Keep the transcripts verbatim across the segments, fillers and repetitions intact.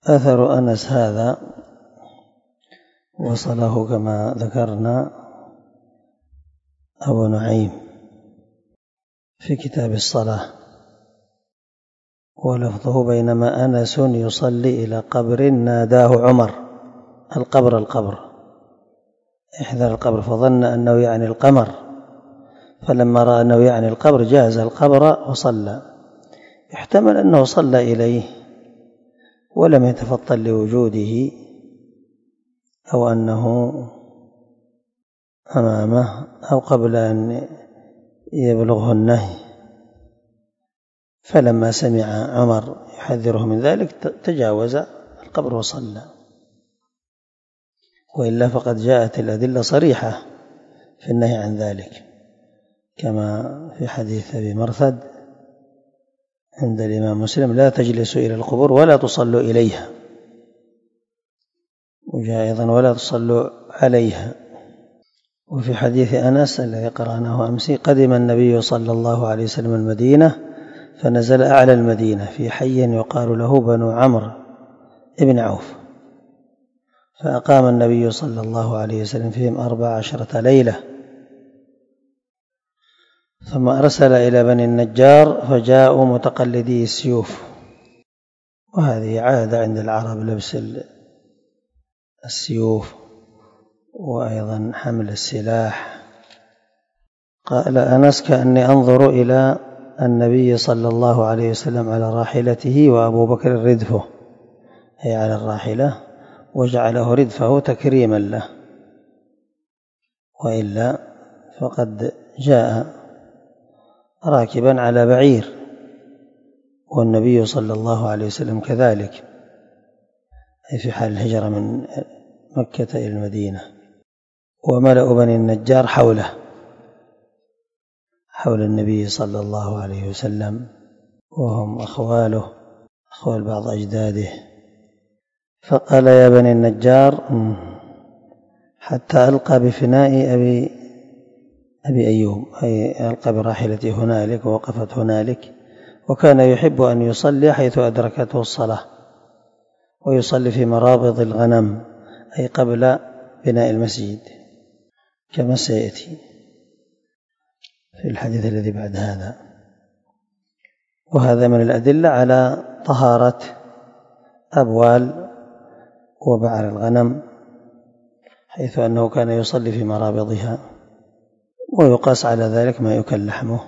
أثر أنس هذا وصله كما ذكرنا أبو نعيم في كتاب الصلاة، ولفظه: بينما أنس يصلي إلى قبر ناداه عمر. القبر القبر احذر القبر، فظن أنه يعني القمر، فلما رأى أنه يعني القبر جاز القبر وصلى. يحتمل أنه صلى إليه ولم يتفطن لوجوده، أو أنه أمامه، أو قبل أن يبلغه النهي، فلما سمع عمر يحذره من ذلك تجاوز القبر وصلى. وإلا فقد جاءت الأدلة صريحة في النهي عن ذلك، كما في حديث أبي مرثد عند الإمام مسلم: لا تجلسوا إلى القبور ولا تصلوا إليها. وجاء أيضا: ولا تصلوا عليها. وفي حديث أنس الذي قرأناه أمس: قدم النبي صلى الله عليه وسلم المدينة فنزل أعلى المدينة في حي يقال له بنو عمرو ابن عوف، فأقام النبي صلى الله عليه وسلم فيهم أربع عشرة ليلة، ثم أرسل إلى بني النجار فجاءوا متقلدي السيوف. وهذه عادة عند العرب، لبس السيوف وأيضا حمل السلاح. قال أنس: كأني أنظر إلى النبي صلى الله عليه وسلم على راحلته وأبو بكر ردفه، أي على الراحلة، وجعله ردفه تكريما له، وإلا فقد جاء راكبا على بعير، والنبي صلى الله عليه وسلم كذلك، أي في حال الهجرة من مكة إلى المدينة. وملأ بني النجار حوله، حول النبي صلى الله عليه وسلم، وهم أخواله، أخوال بعض أجداده. فقال: يا بني النجار، حتى ألقى بفناء أبي, أبي أيوب، أي ألقى براحلتي هنالك ووقفت هنالك. وكان يحب أن يصلي حيث أدركته الصلاة، ويصلي في مرابض الغنم، أي قبل بناء المسجد، كما سيأتي في الحديث الذي بعد هذا. وهذا من الأدلة على طهارة أبوال وبعر الغنم، حيث أنه كان يصلي في مرابضها. ويقاس على ذلك ما يكل لحمه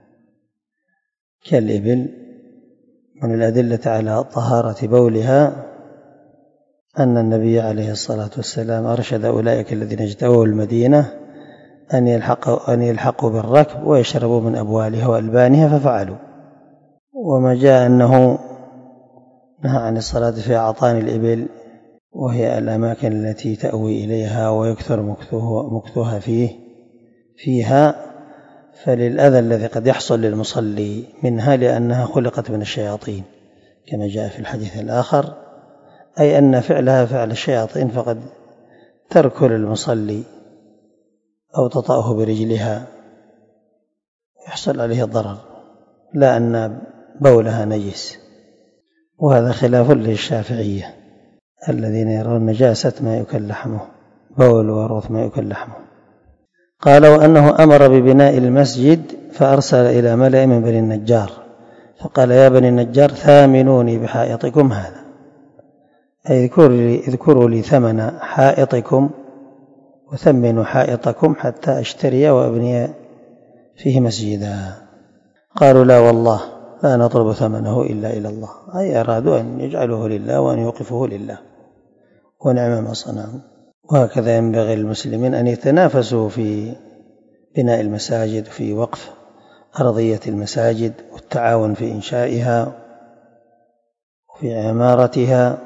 كالإبل. من الأدلة على طهارة بولها أن النبي عليه الصلاة والسلام أرشد أولئك الذين اجتووا المدينة أن يلحقوا, أن يلحقوا بالركب ويشربوا من أبوالها وألبانها، ففعلوا. وما جاء أنه نهى عن الصلاة في أعطان الإبل، وهي الأماكن التي تأوي إليها ويكثر مكثها فيه فيها، فللأذى الذي قد يحصل للمصلي منها، لأنها خلقت من الشياطين كما جاء في الحديث الآخر، أي أن فعلها فعل الشياطين، فقد تركل المصلي أو تطأه برجلها يحصل عليه الضرر، لا أن بولها نجس. وهذا خلاف للشافعية الذين يرون نجاسة ما يكل لحمه، بول وروث ما يكل لحمه. قال: وأنه أمر ببناء المسجد فأرسل إلى ملأ من بني النجار فقال: يا بني النجار، ثامنوني بحائطكم هذا، أي اذكروا لي ثمن حائطكم وثمنوا حائطكم حتى أشتري وأبني فيه مسجدا. قالوا: لا والله لا نطلب ثمنه إلا إلى الله، أي أرادوا أن يجعلوه لله وأن يوقفوه لله، ونعم ما صنعوا. وهكذا ينبغي للمسلمين أن يتنافسوا في بناء المساجد، في وقف أرضية المساجد، والتعاون في إنشائها وفي عمارتها،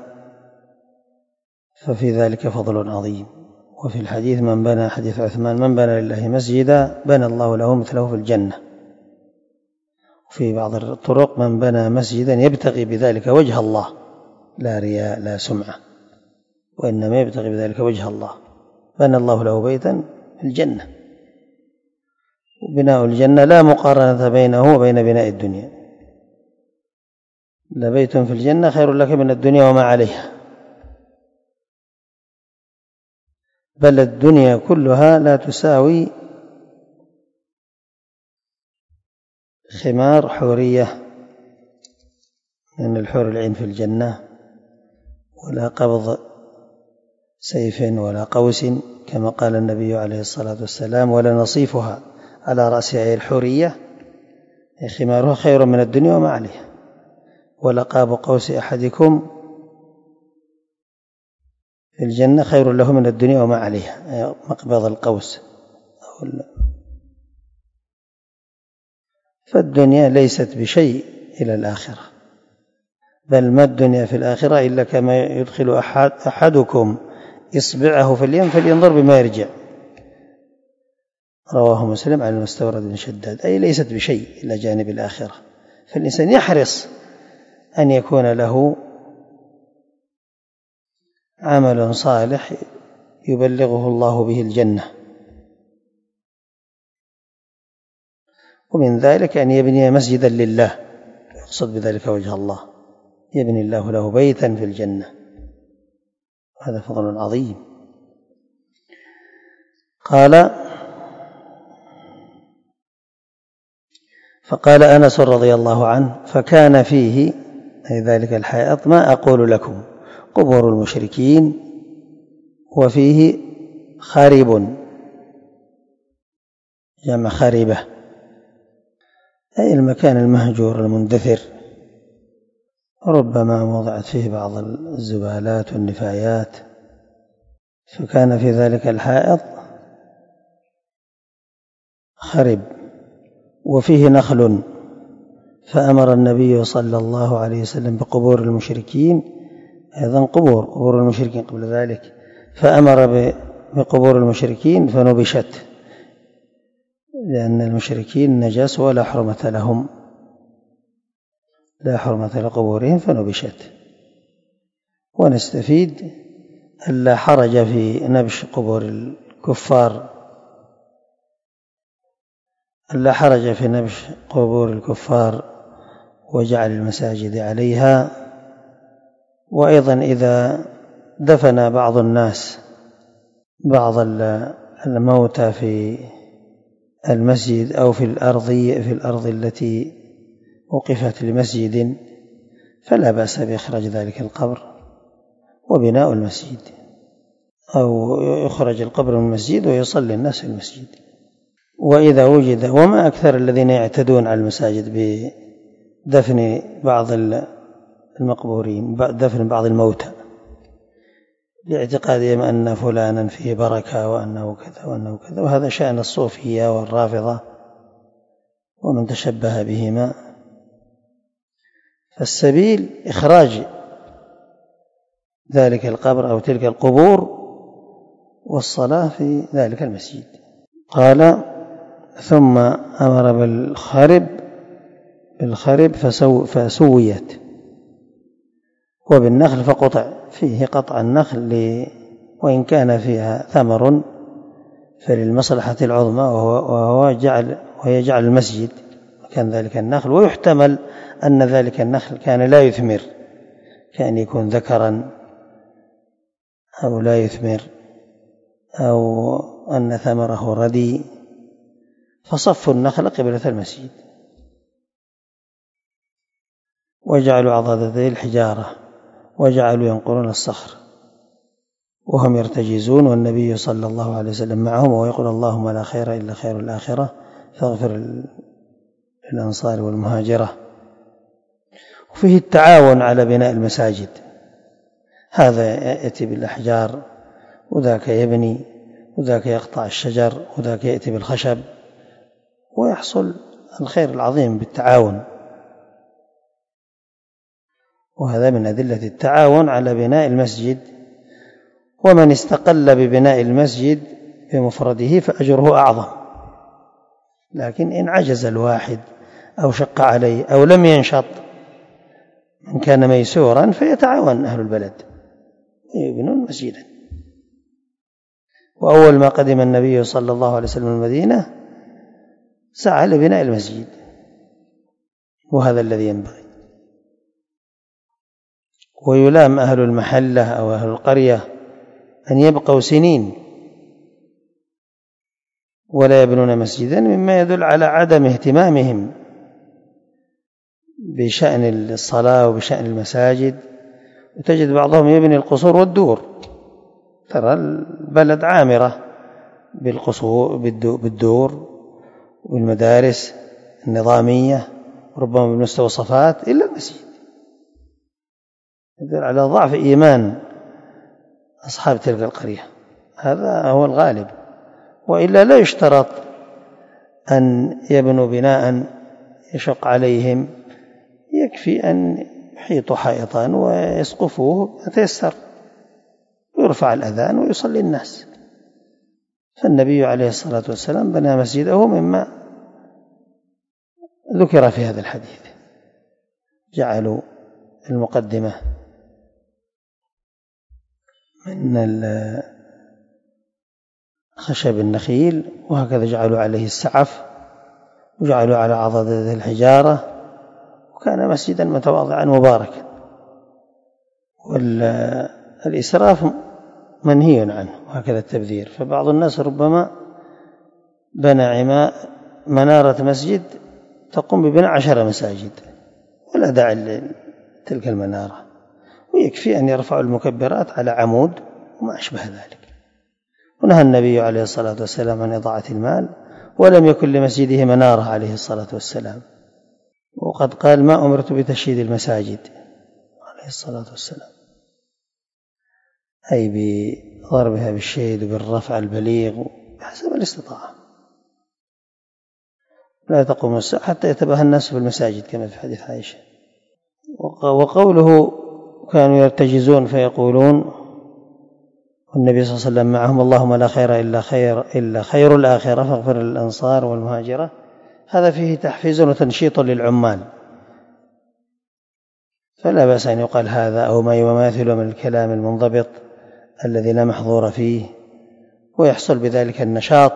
ففي ذلك فضل عظيم. وفي الحديث من بنى حديث عثمان: من بنى لله مسجدا بنى الله له مثله في الجنة. وفي بعض الطرق: من بنى مسجدا يبتغي بذلك وجه الله، لا رياء لا سمعة، وإنما يبتغي بذلك وجه الله، بنى الله له بيتا في الجنة. وبناء الجنة لا مقارنة بينه وبين بناء الدنيا، لبيت في الجنة خير لك من الدنيا وما عليها، بل الدنيا كلها لا تساوي خمار حورية من الحور العين في الجنة، ولا قبض سيف ولا قوس كما قال النبي عليه الصلاة والسلام: ولا نصيفها على رأسها الحورية، خمارها خير من الدنيا وما عليها، ولقاب قوس أحدكم في الجنة خير له من الدنيا وما عليها، مقبض القوس. فالدنيا ليست بشيء إلى الآخرة، بل ما الدنيا في الآخرة إلا كما يدخل أحد أحدكم إصبعه في اليم فلينظر بما يرجع، رواه مسلم عن المستورد بن شداد، أي ليست بشيء إلى جانب الآخرة. فالإنسان يحرص أن يكون له عمل صالح يبلغه الله به الجنة، ومن ذلك أن يبني مسجدا لله يقصد بذلك وجه الله، يبني الله له بيتا في الجنة، هذا فضل عظيم. قال: فقال أنس رضي الله عنه: فكان فيه أي ذلك الحائط ما أقول لكم قبور المشركين، وفيه خارب جمع خاربة أي المكان المهجور المندثر، ربما وضعت فيه بعض الزبالات والنفايات، فكان في ذلك الحائط خرب وفيه نخل، فأمر النبي صلى الله عليه وسلم بقبور المشركين، أيضا قبور قبور المشركين قبل ذلك، فأمر بقبور المشركين فنبشت، لأن المشركين نجس ولا حرمة لهم، لا حرمة لقبورهم فنبشت. ونستفيد ألا حرج في نبش قبور الكفار، ألا حرج في نبش قبور الكفار وجعل المساجد عليها. وأيضا إذا دفن بعض الناس بعض الموتى في المسجد أو في الأرض في الأرض التي وقفت لمسجد، فلا بأس بإخراج ذلك القبر وبناء المسجد، أو يخرج القبر من المسجد ويصلي الناس في المسجد. وإذا وجد، وما أكثر الذين يعتدون على المساجد بدفن بعض المقبورين، دفن بعض الموتى لاعتقادهم أن فلانا فيه بركة وأنه كذا وأنه كذا، وهذا شأن الصوفية والرافضة ومن تشبه بهما. فالسبيل إخراج ذلك القبر أو تلك القبور والصلاة في ذلك المسجد. قال: ثم أمر بالخرب بالخرب فسو فسويت، وبالنخل فقطع، فيه قطع النخل وإن كان فيها ثمر فللمصلحة العظمى، وهو جعل وهي جعل المسجد كان ذلك النخل. ويحتمل أن ذلك النخل كان لا يثمر، كان يكون ذكرا أو لا يثمر، أو أن ثمره ردي، فصفوا النخل قبلة المسجد وجعلوا عضدتي الحجارة وجعلوا ينقرون الصخر وهم يرتجزون، والنبي صلى الله عليه وسلم معهم ويقول: اللهم لا خير إلا خير الآخرة فاغفر للأنصار والمهاجرة. وفيه التعاون على بناء المساجد، هذا يأتي بالأحجار وذاك يبني وذاك يقطع الشجر وذاك يأتي بالخشب، ويحصل الخير العظيم بالتعاون. وهذا من أدلة التعاون على بناء المسجد. ومن استقل ببناء المسجد بمفرده فأجره أعظم، لكن إن عجز الواحد أو شق عليه أو لم ينشط من كان ميسورا فيتعاون أهل البلد يبنون مسجدا. وأول ما قدم النبي صلى الله عليه وسلم المدينة سعى لبناء المسجد، وهذا الذي ينبغي. ويلام أهل المحلة أو أهل القرية أن يبقوا سنين ولا يبنون مسجدا، مما يدل على عدم اهتمامهم بشأن الصلاة وبشأن المساجد. وتجد بعضهم يبني القصور والدور، ترى البلد عامرة بالقصور بالدور والمدارس النظامية ربما بالمستوصفات إلا المسجد، يدل على ضعف إيمان أصحاب تلك القرية، هذا هو الغالب. وإلا لا يشترط أن يبنوا بناء يشق عليهم، يكفي أن يحيطوا حائطان ويسقفوه يتيسر ويرفع الأذان ويصلي الناس. فالنبي عليه الصلاة والسلام بنى مسجده مما ذكر في هذا الحديث. جعلوا المقدمة من خشب النخيل، وهكذا جعلوا عليه السعف، وجعلوا على عضده الحجارة، وكان مسجدا متواضعا مباركا. والإسراف منهي عنه، وهكذا التبذير. فبعض الناس ربما بنى عماء منارة مسجد تقوم ببناء عشر مساجد، ولا داعي لتلك المنارة، ويكفي أن يرفع المكبرات على عمود وما أشبه ذلك. ونهى النبي عليه الصلاة والسلام عن إضاعة المال، ولم يكن لمسجده منارة عليه الصلاة والسلام. وقد قال: ما أمرت بتشييد المساجد عليه الصلاة والسلام، أي بضربها بالشيد وبالرفع البليغ بحسب الاستطاعة. لا تقوم الساعة حتى يتباهى الناس في المساجد كما في حديث عائشة. وقوله كانوا يرتجزون فيقولون والنبي صلى الله عليه وسلم معهم: اللهم لا خير إلا خير إلا خير الآخرة فاغفر للأنصار والمهاجرة، هذا فيه تحفيز وتنشيط للعمال، فلا بأس أن يقال هذا أو ما يماثل من الكلام المنضبط الذي لا محظور فيه، ويحصل بذلك النشاط.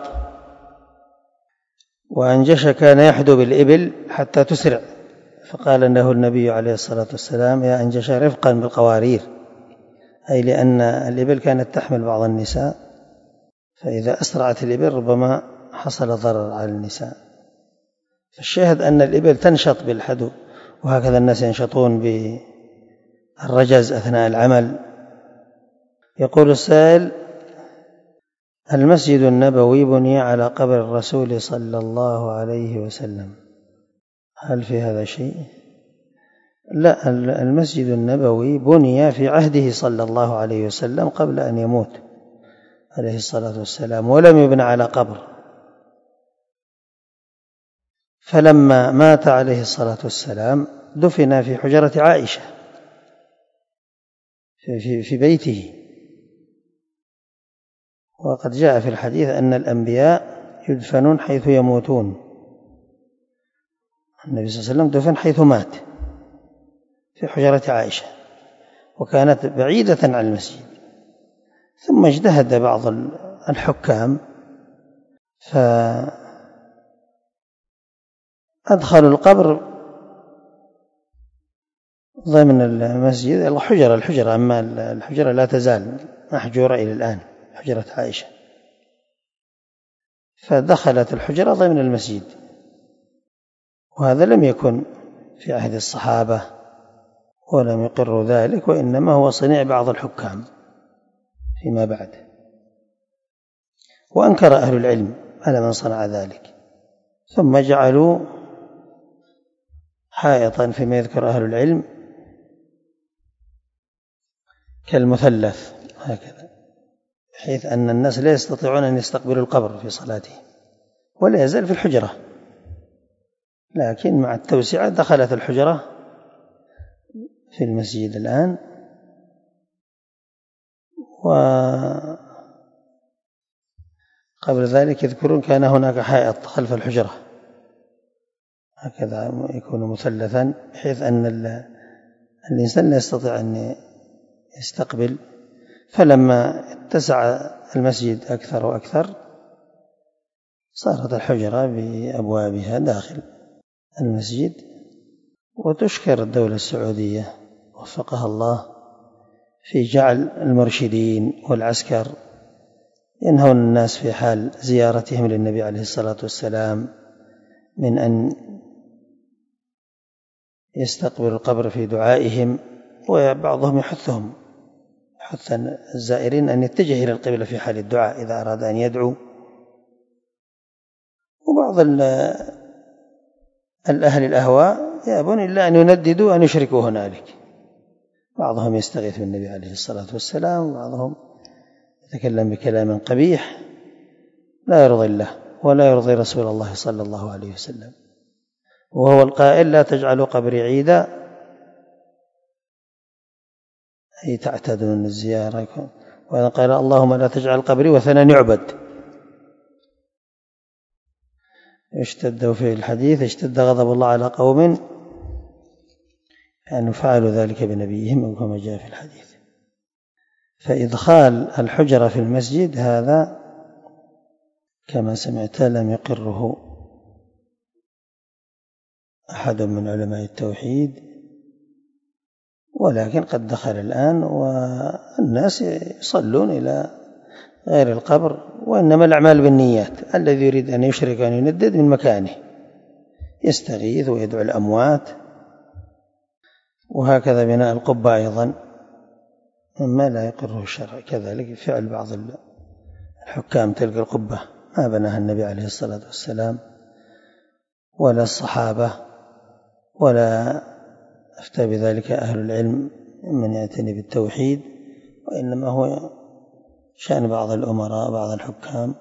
وأنجش كان يحدو بالإبل حتى تسرع، فقال أنه النبي عليه الصلاة والسلام: يا أنجش رفقا بالقوارير، أي لأن الإبل كانت تحمل بعض النساء، فإذا أسرعت الإبل ربما حصل ضرر على النساء. فالشاهد أن الإبل تنشط بالحدو، وهكذا الناس ينشطون بالرجز أثناء العمل. يقول السائل: المسجد النبوي بني على قبر الرسول صلى الله عليه وسلم، هل في هذا شيء؟ لا، المسجد النبوي بني في عهده صلى الله عليه وسلم قبل أن يموت عليه الصلاة والسلام، ولم يبنى على قبر. فلما مات عليه الصلاة والسلام دفن في حجرة عائشة في بيته. وقد جاء في الحديث أن الأنبياء يدفنون حيث يموتون، النبي صلى الله عليه وسلم دفن حيث مات في حجرة عائشة، وكانت بعيدة عن المسجد. ثم اجتهد بعض الحكام فأدخلوا القبر ضمن المسجد الحجرة الحجرة أما الحجرة لا تزال محجورة إلى الآن، حجرة عائشة، فدخلت الحجرة ضمن المسجد. وهذا لم يكن في عهد الصحابة ولم يقروا ذلك، وإنما هو صنيع بعض الحكام فيما بعد. وأنكر أهل العلم على من صنع ذلك، ثم جعلوا حائطا فيما يذكر أهل العلم كالمثلث هكذا، بحيث أن الناس لا يستطيعون أن يستقبلوا القبر في صلاتهم، ولا يزال في الحجرة، لكن مع التوسعة دخلت الحجرة في المسجد الآن. وقبل ذلك يذكرون كان هناك حائط خلف الحجرة هكذا يكون مثلثا، بحيث أن الإنسان لا يستطيع أن يستقبل. فلما اتسع المسجد أكثر وأكثر صارت الحجرة بأبوابها داخل المسجد. وتشكر الدولة السعودية وفقها الله في جعل المرشدين والعسكر ينهون الناس في حال زيارتهم للنبي عليه الصلاة والسلام من أن يستقبل القبر في دعائهم، وبعضهم يحثهم يحث الزائرين أن يتجه إلى القبلة في حال الدعاء إذا أراد أن يدعو. وبعض الأهل الأهواء يأبون إلا أن ينددوا أن يشركوا هنالك، بعضهم يستغيث بالنبي عليه الصلاة والسلام، وبعضهم يتكلم بكلام قبيح لا يرضي الله ولا يرضي رسول الله صلى الله عليه وسلم، وهو القائل: لا تجعلوا قبري عيدا، أي تعتدوا من الزيارة. وإذا قال: اللهم لا تجعل قبري وثنا يعبد. اشتد في الحديث: اشتد غضب الله على قوم أن فعلوا ذلك بنبيهم، كما جاء في الحديث. فإدخال الحجرة في المسجد هذا كما سمعت لم يقره أحد من علماء التوحيد، ولكن قد دخل الآن والناس يصلون إلى غير القبر، وإنما الأعمال بالنيات. الذي يريد أن يشرك أن يندد من مكانه يستغيث ويدعو الأموات. وهكذا بناء القبة أيضا مما لا يقره الشرع، كذلك فعل بعض الحكام تلك القبة ما بناها النبي عليه الصلاة والسلام ولا الصحابة، ولا أفتى بذلك أهل العلم من يعتني بالتوحيد، وإنما هو شأن بعض الأمراء بعض الحكام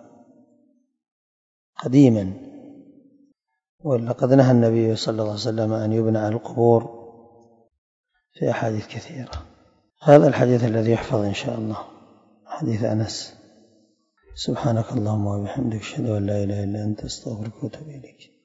قديما. ولقد نهى النبي صلى الله عليه وسلم أن يبنى على القبور في أحاديث كثيرة. هذا الحديث الذي يحفظ إن شاء الله حديث أنس. سبحانك اللهم وبحمدك، أشهد أن لا إله إلا أنت، أستغفرك وأتوب إليك.